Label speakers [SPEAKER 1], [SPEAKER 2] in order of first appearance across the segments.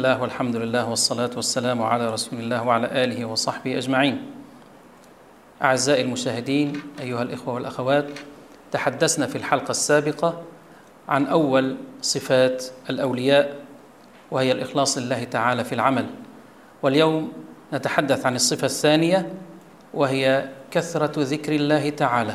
[SPEAKER 1] الله والحمد لله والصلاة والسلام على رسول الله وعلى آله وصحبه أجمعين. أعزائي المشاهدين، أيها الإخوة والأخوات، تحدثنا في الحلقة السابقة عن أول صفات الأولياء، وهي الإخلاص لله تعالى في العمل. واليوم نتحدث عن الصفة الثانية، وهي كثرة ذكر الله تعالى.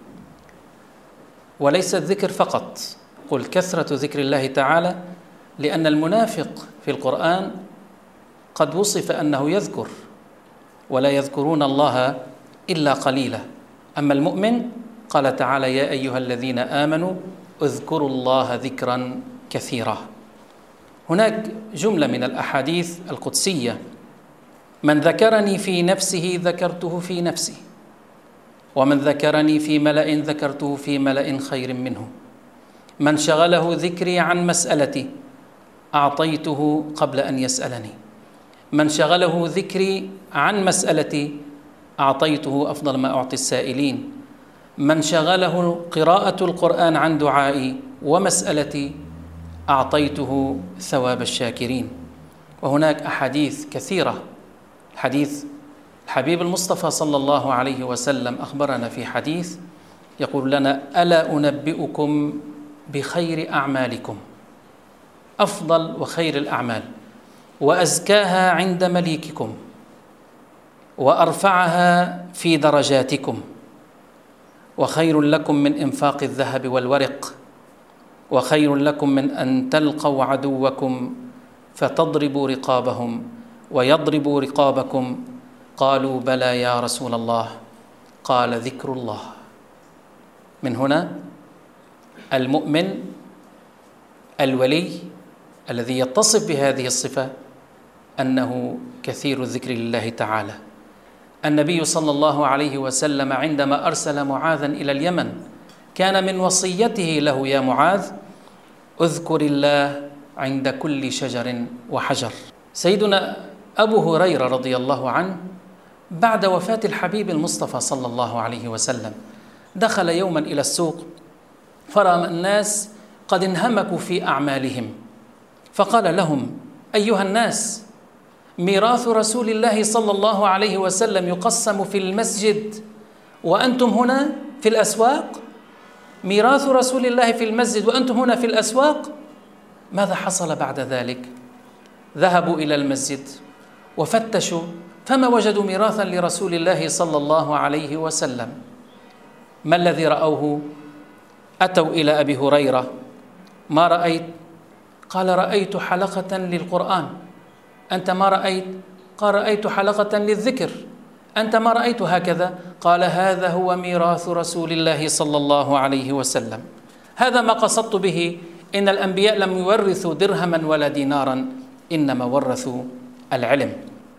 [SPEAKER 1] وليس الذكر فقط، قل كثرة ذكر الله تعالى، لأن المنافق في القرآن قد وصف أنه يذكر ولا يذكرون الله إلا قليلا. أما المؤمن قال تعالى: يا أيها الذين آمنوا اذكروا الله ذكرا كثيرا. هناك جملة من الأحاديث القدسية: من ذكرني في نفسه ذكرته في نفسي، ومن ذكرني في ملأ ذكرته في ملأ خير منه، من شغله ذكري عن مسألتي أعطيته قبل أن يسألني، من شغله ذكري عن مسألتي أعطيته أفضل ما أعطي السائلين، من شغله قراءة القرآن عن دعائي ومسألتي أعطيته ثواب الشاكرين. وهناك أحاديث كثيرة. حديث الحبيب المصطفى صلى الله عليه وسلم أخبرنا في حديث يقول لنا: ألا أنبئكم بخير أعمالكم، أفضل وخير الأعمال، وأزكاها عند مليككم، وأرفعها في درجاتكم، وخير لكم من إنفاق الذهب والورق، وخير لكم من أن تلقوا عدوكم فتضربوا رقابهم ويضربوا رقابكم. قالوا: بلى يا رسول الله. قال: ذكر الله. من هنا المؤمن الولي الذي يتصف بهذه الصفة أنه كثير الذكر لله تعالى. النبي صلى الله عليه وسلم عندما أرسل معاذا إلى اليمن كان من وصيته له: يا معاذ، اذكر الله عند كل شجر وحجر. سيدنا أبو هريرة رضي الله عنه بعد وفاة الحبيب المصطفى صلى الله عليه وسلم دخل يوما إلى السوق فرأى الناس قد انهمكوا في أعمالهم، فقال لهم: أيها الناس، ميراث رسول الله صلى الله عليه وسلم يقسم في المسجد وأنتم هنا في الأسواق؟ ميراث رسول الله في المسجد وأنتم هنا في الأسواق؟ ماذا حصل بعد ذلك؟ ذهبوا إلى المسجد وفتشوا فما وجدوا ميراثا لرسول الله صلى الله عليه وسلم. ما الذي رأوه؟ أتوا إلى أبي هريرة: ما رأيت؟ قال: رأيت حلقة للقرآن. أنت ما رأيت؟ قال: رأيت حلقة للذكر. أنت ما رأيت هكذا؟ قال: هذا هو ميراث رسول الله صلى الله عليه وسلم. هذا ما قصدت به: إن الأنبياء لم يورثوا درهما ولا دينارا، إنما ورثوا العلم،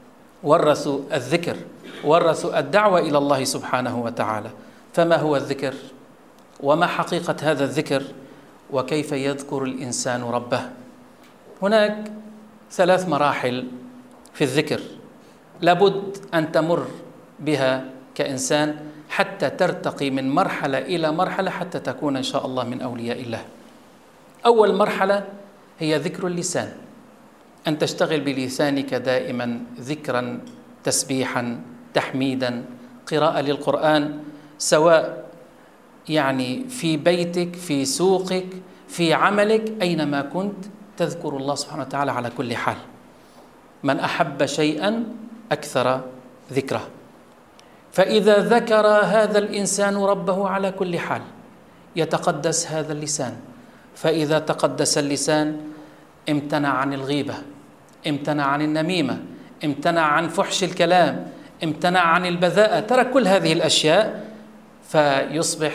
[SPEAKER 1] ورثوا الذكر، ورثوا الدعوة إلى الله سبحانه وتعالى. فما هو الذكر؟ وما حقيقة هذا الذكر؟ وكيف يذكر الإنسان ربه؟ هناك 3 مراحل في الذكر لابد أن تمر بها كإنسان حتى ترتقي من مرحلة إلى مرحلة حتى تكون إن شاء الله من أولياء الله. أول مرحلة هي ذكر اللسان، أن تشتغل بلسانك دائما ذكرا، تسبيحا، تحميدا، قراءة للقرآن، سواء يعني في بيتك، في سوقك، في عملك، أينما كنت تذكر الله سبحانه وتعالى على كل حال. من أحب شيئا أكثر ذكره، فإذا ذكر هذا الإنسان ربه على كل حال يتقدس هذا اللسان. فإذا تقدس اللسان امتنع عن الغيبة، امتنع عن النميمة، امتنع عن فحش الكلام، امتنع عن البذاءة، ترك كل هذه الأشياء، فيصبح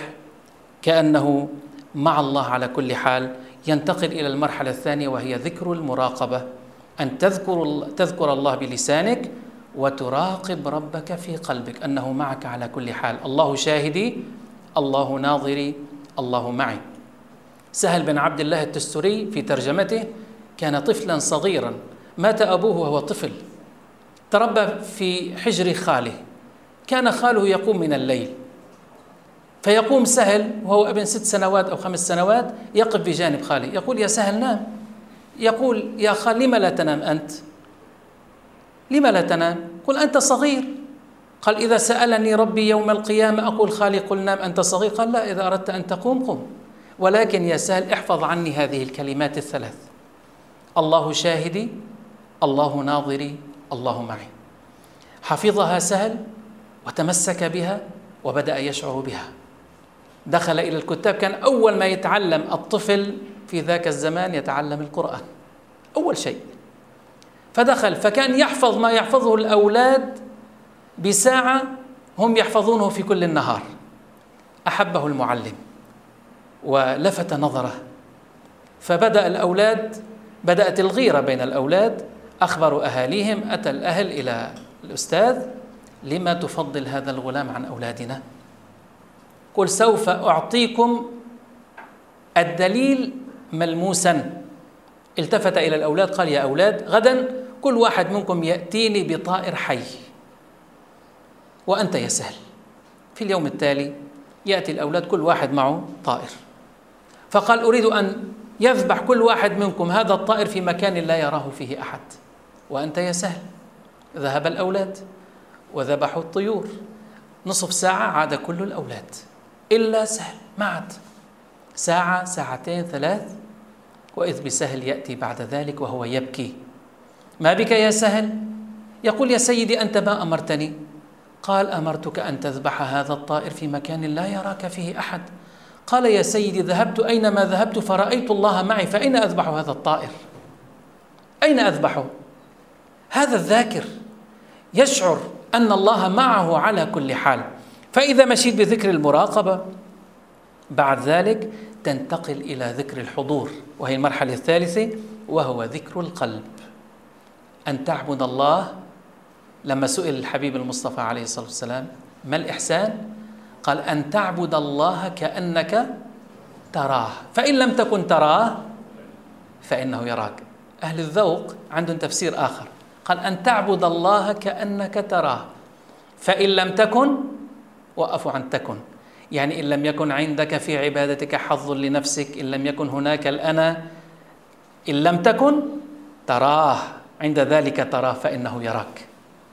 [SPEAKER 1] كأنه مع الله على كل حال. ينتقل إلى المرحلة الثانية وهي ذكر المراقبة، أن تذكر الله بلسانك وتراقب ربك في قلبك أنه معك على كل حال. الله شاهدي، الله ناظري، الله معي. سهل بن عبد الله التستري في ترجمته كان طفلا صغيرا، مات أبوه وهو طفل، تربى في حجر خاله، كان خاله يقوم من الليل، فيقوم سهل وهو ابن 6 سنوات أو 5 سنوات، يقف بجانب خاله يقول: يا سهل نام. يقول: يا خال لم لا تنام أنت؟ لم لا تنام؟ قل أنت صغير. قال: إذا سألني ربي يوم القيامة أقول خالي قل نام أنت صغير؟ قال: لا، إذا أردت أن تقوم قم، ولكن يا سهل احفظ عني هذه الكلمات الثلاث: الله شاهدي، الله ناظري، الله معي. حفظها سهل وتمسك بها وبدأ يشعر بها. دخل إلى الكتاب، كان أول ما يتعلم الطفل في ذاك الزمان يتعلم القرآن أول شيء، فدخل فكان يحفظ ما يحفظه الأولاد بساعة هم يحفظونه في كل النهار. أحبه المعلم ولفت نظره، فبدأ الأولاد، بدأت الغيرة بين الأولاد، أخبروا أهاليهم، أتى الأهل إلى الأستاذ: لما تفضل هذا الغلام عن أولادنا؟ قل: سوف أعطيكم الدليل ملموسا. التفت إلى الأولاد قال: يا أولاد، غدا كل واحد منكم يأتيني بطائر حي، وأنت يا سهل. في اليوم التالي يأتي الأولاد كل واحد معه طائر، فقال: أريد أن يذبح كل واحد منكم هذا الطائر في مكان لا يراه فيه أحد، وأنت يا سهل. ذهب الأولاد وذبحوا الطيور. نصف ساعة عاد كل الأولاد إلا سهل، ما عاد. ساعة، ساعتين، ثلاث، وإذ بسهل يأتي بعد ذلك وهو يبكي: ما بك يا سهل؟ يقول: يا سيدي أنت ما أمرتني؟ قال: أمرتك أن تذبح هذا الطائر في مكان لا يراك فيه أحد. قال: يا سيدي ذهبت أينما ذهبت فرأيت الله معي، فأين أذبح هذا الطائر؟ أين أذبحه؟ هذا الذاكر يشعر أن الله معه على كل حال. فإذا مشيت بذكر المراقبة بعد ذلك تنتقل إلى ذكر الحضور، وهي المرحلة الثالثة، وهو ذكر القلب. أن تعبد الله. لما سئل الحبيب المصطفى عليه الصلاة والسلام: ما الإحسان؟ قال: أن تعبد الله كأنك تراه، فإن لم تكن تراه فإنه يراك. أهل الذوق عندهم تفسير آخر، قال: أن تعبد الله كأنك تراه، فإن لم تكن، وقفوا عن تكن، يعني إن لم يكن عندك في عبادتك حظ لنفسك، إن لم يكن هناك الأنا، إن لم تكن تراه، عند ذلك تراه فإنه يراك.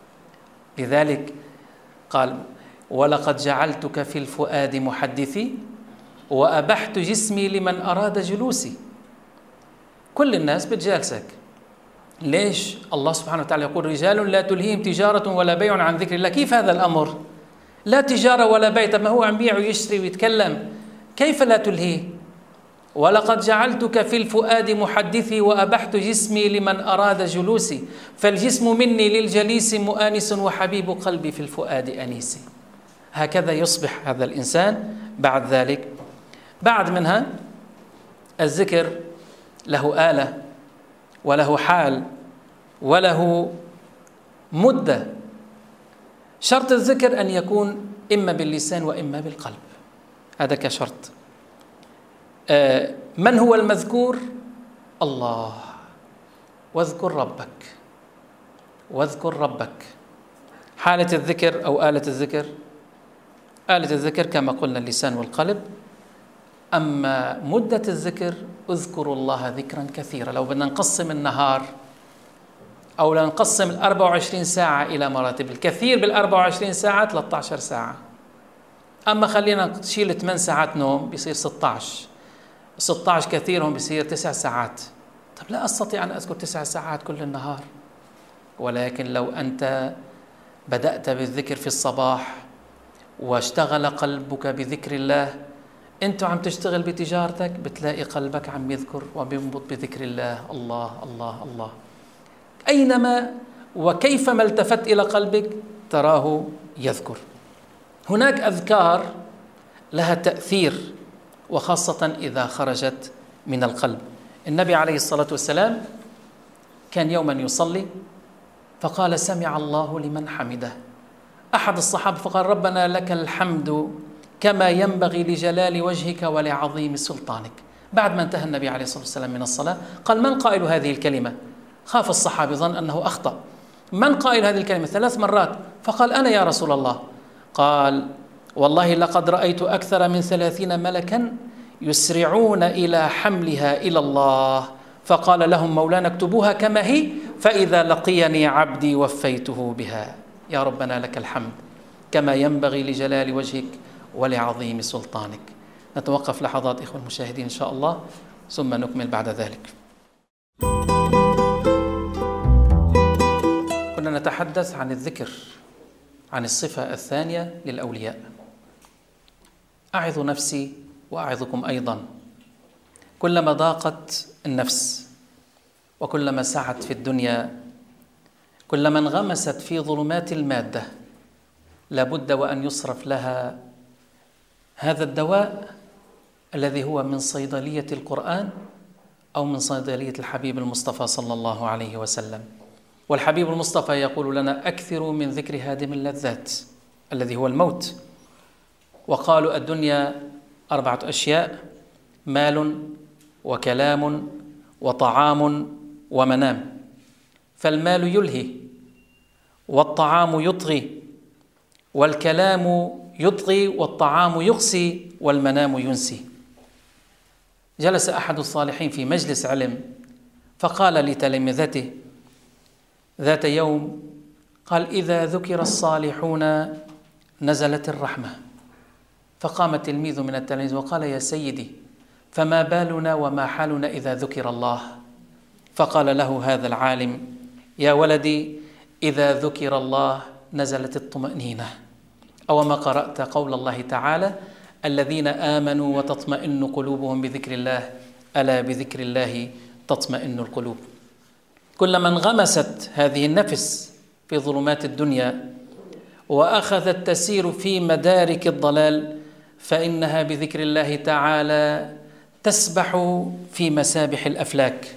[SPEAKER 1] لذلك قال: ولقد جعلتك في الفؤاد محدثي وأبحت جسمي لمن أراد جلوسي. كل الناس بتجالسك. ليش؟ الله سبحانه وتعالى يقول: رجال لا تلهيهم تجارة ولا بيع عن ذكر الله. كيف هذا الأمر؟ لا تجارة ولا بيع، ما هو عم بيع ويشتري ويتكلم، كيف لا تلهيه؟ ولقد جعلتك في الفؤاد محدثي وأبحت جسمي لمن أراد جلوسي، فالجسم مني للجليس مؤانس وحبيب قلبي في الفؤاد أنيسي. هكذا يصبح هذا الإنسان بعد ذلك. بعد منها الذكر له آلة وله حال وله مدة. شرط الذكر أن يكون إما باللسان وإما بالقلب، هذا كشرط. من هو المذكور؟ الله. واذكر ربك، واذكر ربك. حالة الذكر أو آلة الذكر، آلة الذكر كما قلنا اللسان والقلب. أما مدة الذكر: اذكروا الله ذكرا كثيرا. لو بدنا نقسم النهار أو نقسم 24 ساعة إلى مراتب، الكثير بال24 ساعة 13 ساعة، أما خلينا نشيل 8 ساعات نوم بيصير 16 كثيرهم بيصير 9 ساعات. طب لا أستطيع أن أذكر 9 ساعات كل النهار، ولكن لو أنت بدأت بالذكر في الصباح واشتغل قلبك بذكر الله، أنت عم تشتغل بتجارتك بتلاقي قلبك عم يذكر وبينبض بذكر الله. الله الله الله، أينما وكيفما التفت إلى قلبك تراه يذكر. هناك أذكار لها تأثير، وخاصة إذا خرجت من القلب. النبي عليه الصلاة والسلام كان يوما يصلي فقال: سمع الله لمن حمده. أحد الصحابة فقال: ربنا لك الحمد كما ينبغي لجلال وجهك ولعظيم سلطانك. بعد ما انتهى النبي عليه الصلاة والسلام من الصلاة قال: من قائل هذه الكلمة؟ خاف الصحابي، ظن أنه أخطأ. من قائل هذه الكلمة 3 مرات؟ فقال: أنا يا رسول الله. قال: والله لقد رأيت أكثر من 30 ملكا يسرعون إلى حملها إلى الله فقال لهم مولانا اكتبوها كما هي، فإذا لقيني عبدي وفيته بها. يا ربنا لك الحمد كما ينبغي لجلال وجهك ولعظيم سلطانك. نتوقف لحظات إخوة المشاهدين إن شاء الله، ثم نكمل بعد ذلك. كنا نتحدث عن الذكر، عن الصفة الثانية للأولياء. أعظ نفسي وأعظكم أيضا، كلما ضاقت النفس وكلما سعت في الدنيا، كلما انغمست في ظلمات المادة، لابد وأن يصرف لها هذا الدواء الذي هو من صيدلية القرآن أو من صيدلية الحبيب المصطفى صلى الله عليه وسلم. والحبيب المصطفى يقول لنا: أكثروا من ذكر هادم اللذات الذي هو الموت. وقالوا: الدنيا 4 أشياء: مال وكلام وطعام ومنام. فالمال يلهي، والطعام يطغي، والكلام يطغي، والطعام يقسي، والمنام ينسي. جلس أحد الصالحين في مجلس علم فقال لتلامذته ذات يوم، قال: إذا ذكر الصالحون نزلت الرحمة. فقام تلميذ من التلاميذ وقال: يا سيدي، فما بالنا وما حالنا إذا ذكر الله؟ فقال له هذا العالم: يا ولدي، إذا ذكر الله نزلت الطمأنينة. أو ما قرأت قول الله تعالى: الذين آمنوا وتطمئن قلوبهم بذكر الله، ألا بذكر الله تطمئن القلوب. كلما انغمست هذه النفس في ظلمات الدنيا وأخذت تسير في مدارك الضلال، فإنها بذكر الله تعالى تسبح في مسابح الأفلاك.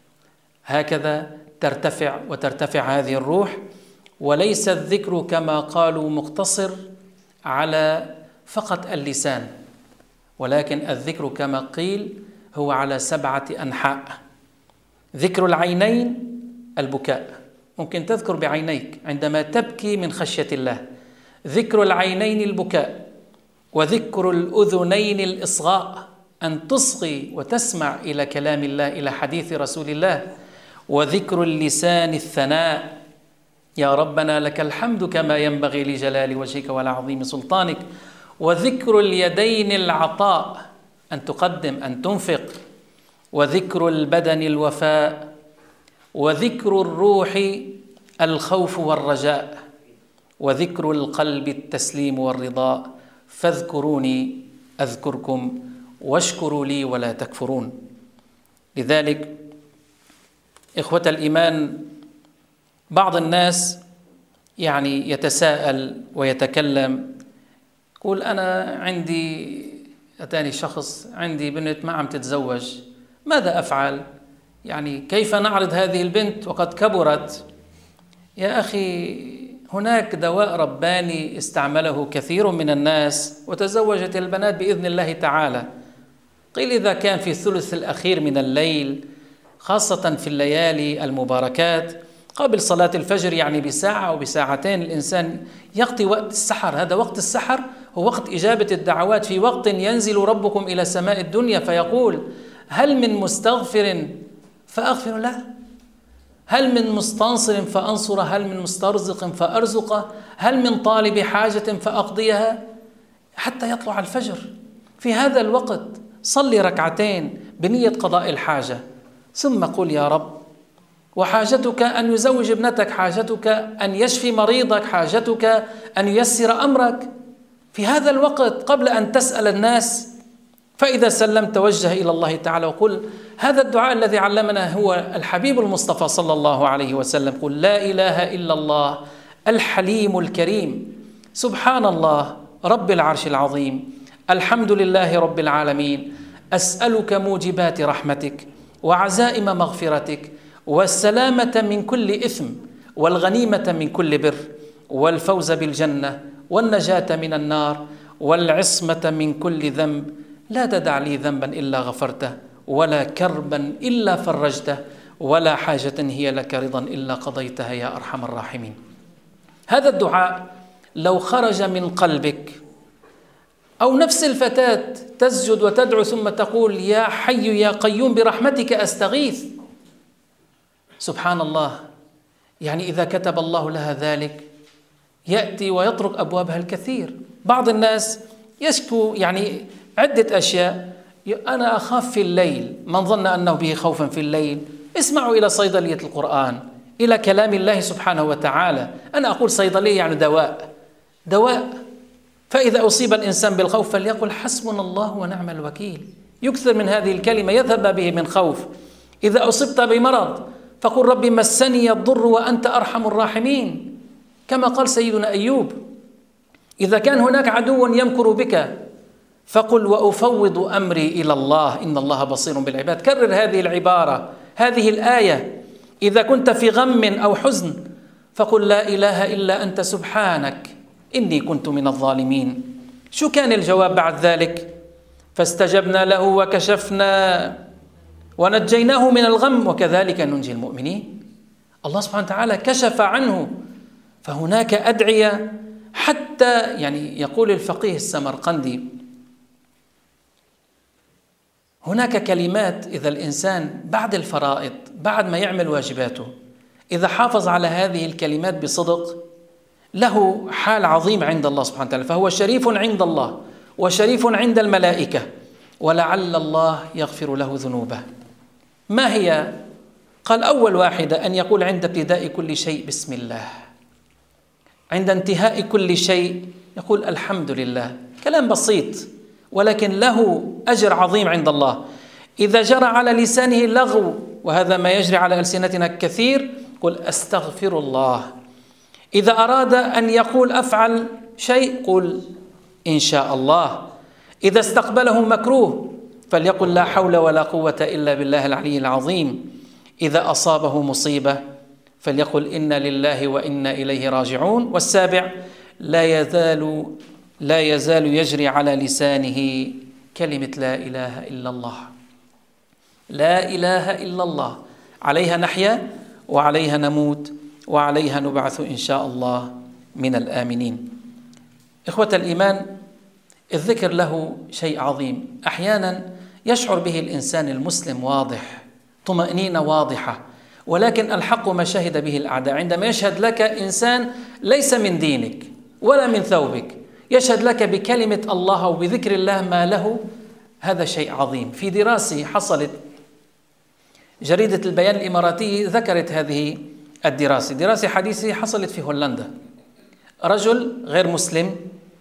[SPEAKER 1] هكذا ترتفع وترتفع هذه الروح. وليس الذكر كما قالوا مقتصر على فقط اللسان، ولكن الذكر كما قيل هو على 7 أنحاء. ذكر العينين البكاء، ممكن تذكر بعينيك عندما تبكي من خشية الله. ذكر العينين البكاء، وذكر الأذنين الإصغاء، أن تصغي وتسمع إلى كلام الله، إلى حديث رسول الله. وذكر اللسان الثناء، يا ربنا لك الحمد كما ينبغي لجلال وجهك ولعظيم سلطانك. وذكر اليدين العطاء، أن تقدم، أن تنفق. وذكر البدن الوفاء. وذكر الروح الخوف والرجاء. وذكر القلب التسليم والرضا. فاذكروني أذكركم واشكروا لي ولا تكفرون. لذلك إخوة الإيمان، بعض الناس يتساءل ويتكلم، يقول: أنا أتاني شخص، عندي بنت ما عم تتزوج، ماذا أفعل؟ كيف نعرض هذه البنت وقد كبرت؟ يا أخي، هناك دواء رباني استعمله كثير من الناس وتزوجت البنات بإذن الله تعالى. قيل إذا كان في الثلث الأخير من الليل، خاصة في الليالي المباركات قبل صلاة الفجر، بساعة أو بساعتين، الإنسان يقضي وقت السحر. هذا وقت السحر هو وقت إجابة الدعوات، في وقت ينزل ربكم إلى سماء الدنيا فيقول: هل من مستغفر فأغفر له؟ هل من مستنصر فأنصره؟ هل من مسترزق فأرزقه؟ هل من طالب حاجة فأقضيها؟ حتى يطلع الفجر. في هذا الوقت صلي ركعتين بنية قضاء الحاجة، ثم قل: يا رب، وحاجتك أن يزوج ابنتك، حاجتك أن يشفي مريضك، حاجتك أن ييسر أمرك في هذا الوقت قبل أن تسأل الناس. فإذا سلمت توجه إلى الله تعالى وقل هذا الدعاء الذي علمنا هو الحبيب المصطفى صلى الله عليه وسلم. قل: لا إله إلا الله الحليم الكريم، سبحان الله رب العرش العظيم، الحمد لله رب العالمين، أسألك موجبات رحمتك وعزائم مغفرتك والسلامة من كل إثم والغنيمة من كل بر والفوز بالجنة والنجاة من النار والعصمة من كل ذنب. لا تدع لي ذنبا إلا غفرته، ولا كربا إلا فرجته، ولا حاجة هي لك رضا إلا قضيتها يا أرحم الراحمين. هذا الدعاء لو خرج من قلبك أو نفس الفتاة تسجد وتدعو ثم تقول يا حي يا قيوم برحمتك أستغيث. سبحان الله، يعني إذا كتب الله لها ذلك يأتي ويطرق أبوابها الكثير. بعض الناس يشكو يعني عدة أشياء، أنا أخاف في الليل، من ظن أنه به خوفا في الليل اسمعوا إلى صيدلية القرآن، إلى كلام الله سبحانه وتعالى. أنا أقول صيدلية يعني دواء. فإذا أصيب الإنسان بالخوف فليقل حسبنا الله ونعم الوكيل، يكثر من هذه الكلمة يذهب به من خوف. إذا أصبت بمرض فقل ربي مسني الضر وأنت أرحم الراحمين، كما قال سيدنا أيوب. إذا كان هناك عدو يمكر بك فقل وأفوض أمري إلى الله إن الله بصير بالعباد. كرر هذه العبارة، هذه الآية. إذا كنت في غم أو حزن فقل لا إله إلا أنت سبحانك إني كنت من الظالمين. شو كان الجواب بعد ذلك؟ فاستجبنا له وكشفنا ونجيناه من الغم وكذلك ننجي المؤمنين. الله سبحانه وتعالى كشف عنه. فهناك أدعية، حتى يعني يقول الفقيه السمرقندي هناك كلمات إذا الإنسان بعد الفرائض بعد ما يعمل واجباته إذا حافظ على هذه الكلمات بصدق له حال عظيم عند الله سبحانه وتعالى، فهو شريف عند الله وشريف عند الملائكة، ولعل الله يغفر له ذنوبه. ما هي؟ قال أول واحدة أن يقول عند ابتداء كل شيء بسم الله، عند انتهاء كل شيء يقول الحمد لله. كلام بسيط ولكن له أجر عظيم عند الله. إذا جرى على لسانه لغو، وهذا ما يجري على ألسنتنا كثير، قل أستغفر الله. إذا أراد أن يقول أفعل شيء قل إن شاء الله. إذا استقبله مكروه فليقل لا حول ولا قوة إلا بالله العلي العظيم. إذا أصابه مصيبة فليقل إنا لله وإنا إليه راجعون. والسابع لا يزال يجري على لسانه كلمة لا إله إلا الله. لا إله إلا الله، عليها نحيا وعليها نموت وعليها نبعث إن شاء الله من الآمنين. إخوة الإيمان، الذكر له شيء عظيم. أحيانا يشعر به الإنسان المسلم واضح، طمأنينة واضحة، ولكن الحق ما شهد به الأعداء. عندما يشهد لك إنسان ليس من دينك ولا من ثوبك، يشهد لك بكلمة الله وبذكر الله ما له، هذا شيء عظيم. في دراسة حصلت، جريدة البيان الإماراتية ذكرت هذه الدراسة، دراسة حديثة حصلت في هولندا. رجل غير مسلم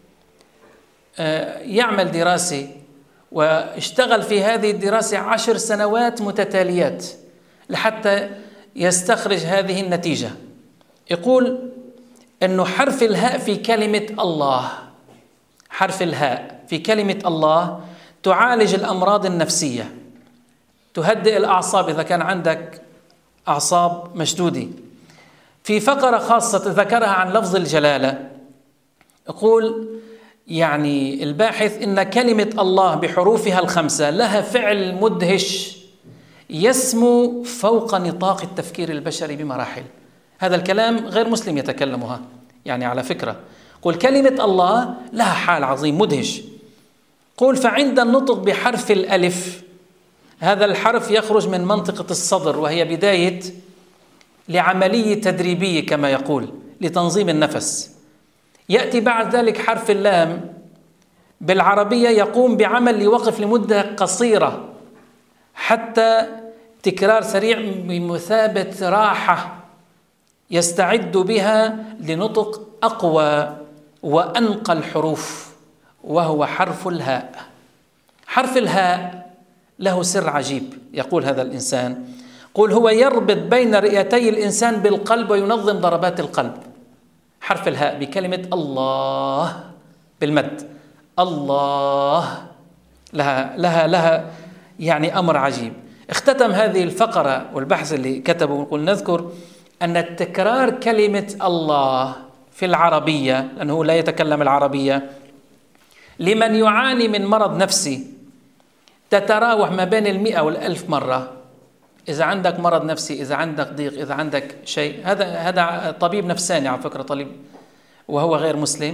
[SPEAKER 1] يعمل دراسة واشتغل في هذه الدراسة 10 سنوات متتاليات لحتى يستخرج هذه النتيجة. يقول أنه حرف الهاء في كلمة الله، حرف الهاء في كلمة الله تعالج الأمراض النفسية، تهدئ الأعصاب إذا كان عندك أعصاب مشدودة. في فقرة خاصة ذكرها عن لفظ الجلالة، يقول يعني الباحث إن كلمة الله بحروفها الخمسة لها فعل مدهش يسمو فوق نطاق التفكير البشري بمراحل. هذا الكلام غير مسلم يتكلمها، يعني على فكرة. قل كلمة الله لها حال عظيم مدهش. قل فعند النطق بحرف الألف، هذا الحرف يخرج من منطقة الصدر وهي بداية لعملية تدريبية كما يقول لتنظيم النفس. يأتي بعد ذلك حرف اللام بالعربية يقوم بعمل يوقف لمدة قصيرة حتى تكرار سريع بمثابة راحة يستعد بها لنطق أقوى وأنقى الحروف، وهو حرف الهاء. حرف الهاء له سر عجيب، يقول هذا الإنسان، قل هو يربط بين رئتي الإنسان بالقلب وينظم ضربات القلب. حرف الهاء بكلمة الله بالمد، الله لها يعني أمر عجيب. اختتم هذه الفقرة والبحث اللي كتبه ونقول نذكر أن تكرار كلمة الله في العربية، لأنه لا يتكلم العربية، لمن يعاني من مرض نفسي تتراوح ما بين 100 و1000 مرة. إذا عندك مرض نفسي، إذا عندك ضيق، إذا عندك شيء، هذا طبيب نفساني على فكرة، طبيب وهو غير مسلم.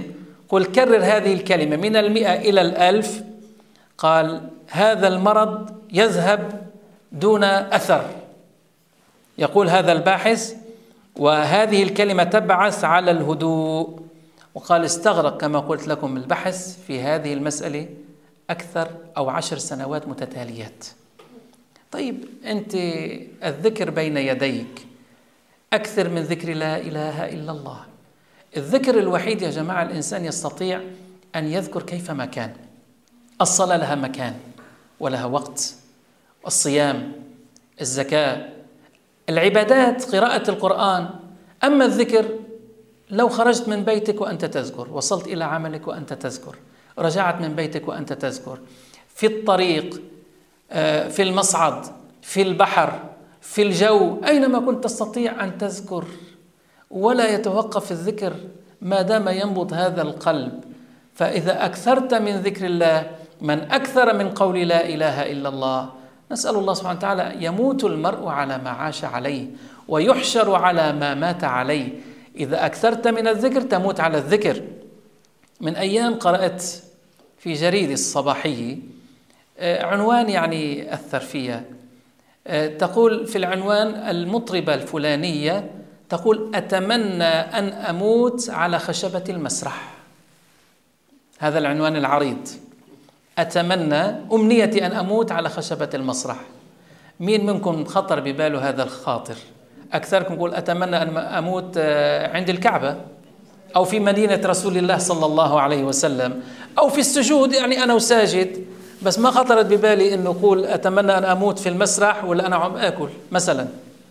[SPEAKER 1] قل كرر هذه الكلمة من 100 إلى 1000. قال هذا المرض يذهب دون أثر، يقول هذا الباحث، وهذه الكلمة تبعث على الهدوء. وقال استغرق كما قلت لكم البحث في هذه المسألة أكثر أو 10 سنوات متتاليات. طيب أنت الذكر بين يديك، أكثر من ذكر لا إله إلا الله. الذكر الوحيد يا جماعة الإنسان يستطيع أن يذكر كيفما كان. الصلاة لها مكان ولها وقت، الصيام، الزكاة، العبادات، قراءة القرآن. أما الذكر لو خرجت من بيتك وأنت تذكر، وصلت إلى عملك وأنت تذكر، رجعت من بيتك وأنت تذكر، في الطريق، في المصعد، في البحر، في الجو، أينما كنت تستطيع أن تذكر، ولا يتوقف الذكر ما دام ينبض هذا القلب. فإذا أكثرت من ذكر الله، من أكثر من قول لا إله إلا الله، نسأل الله سبحانه وتعالى، يموت المرء على ما عاش عليه ويحشر على ما مات عليه. إذا أكثرت من الذكر تموت على الذكر. من أيام قرأت في جريدة الصباحية عنوان يعني أثر فيها، تقول في العنوان المطربة الفلانية تقول أتمنى أن أموت على خشبة المسرح. هذا العنوان العريض، أتمنى، أمنيتي أن أموت على خشبة المسرح. مين منكم خطر بباله هذا الخاطر؟ أكثركم يقول أتمنى أن أموت عند الكعبة أو في مدينة رسول الله صلى الله عليه وسلم أو في السجود، يعني أنا وساجد، بس ما خطرت ببالي أنه أقول أتمنى أن أموت في المسرح ولا أنا عم أكل مثلا.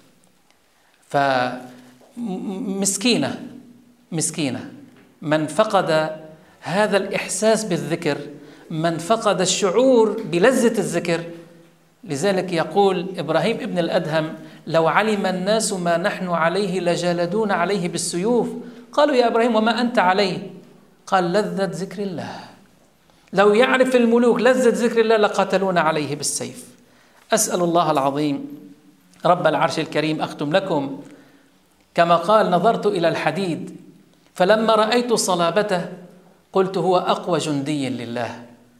[SPEAKER 1] فمسكينة مسكينة من فقد هذا الإحساس بالذكر، من فقد الشعور بلذة الذكر. لذلك يقول إبراهيم ابن الأدهم لو علم الناس ما نحن عليه لجالدون عليه بالسيوف. قالوا يا إبراهيم وما أنت عليه؟ قال لذة ذكر الله. لو يعرف الملوك لذة ذكر الله لقاتلون عليه بالسيف. أسأل الله العظيم رب العرش الكريم أختم لكم كما قال نظرت إلى الحديد فلما رأيت صلابته قلت هو أقوى جندي لله،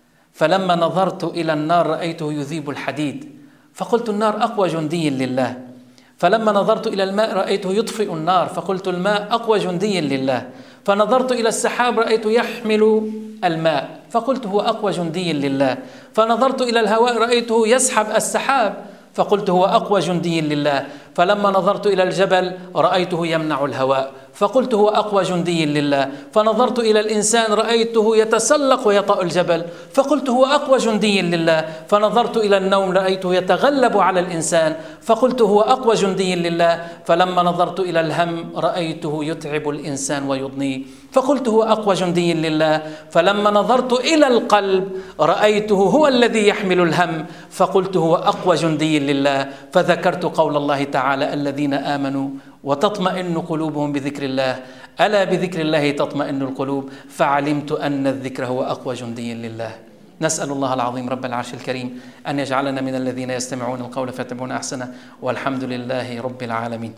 [SPEAKER 1] فلما نظرت إلى النار رأيته يذيب الحديد فقلت النار أقوى جندي لله، فلما نظرت إلى الماء رأيته يطفئ النار فقلت الماء أقوى جندي لله، فنظرت إلى السحاب رأيته يحمل الماء فقلت هو أقوى جندي لله، فنظرت إلى الهواء رأيته يسحب السحاب فقلت هو أقوى جندي لله، فلما نظرت إلى الجبل رأيته يمنع الهواء فقلت هو أقوى جندي لله، فنظرت إلى الإنسان رأيته يتسلق ويطأ الجبل فقلت هو أقوى جندي لله، فنظرت إلى النوم رأيته يتغلب على الإنسان فقلت هو أقوى جندي لله، فلما نظرت إلى الهم رأيته يتعب الإنسان ويضنيه فقلت هو أقوى جندي لله، فلما نظرت إلى القلب رأيته هو الذي يحمل الهم فقلت هو أقوى جندي لله، فذكرت قول الله تعالى الذين آمنوا وتطمئن قلوبهم بذكر الله ألا بذكر الله تطمئن القلوب، فعلمت أن الذكر هو أقوى جندي لله. نسأل الله العظيم رب العرش الكريم أن يجعلنا من الذين يستمعون القول فيتبعون أحسنه، والحمد لله رب العالمين.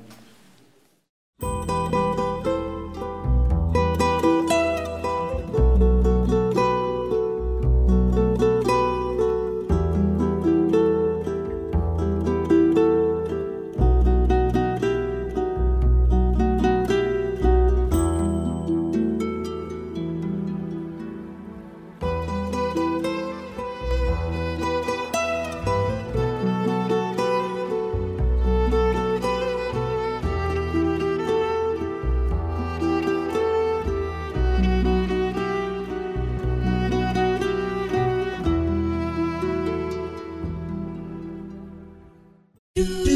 [SPEAKER 2] do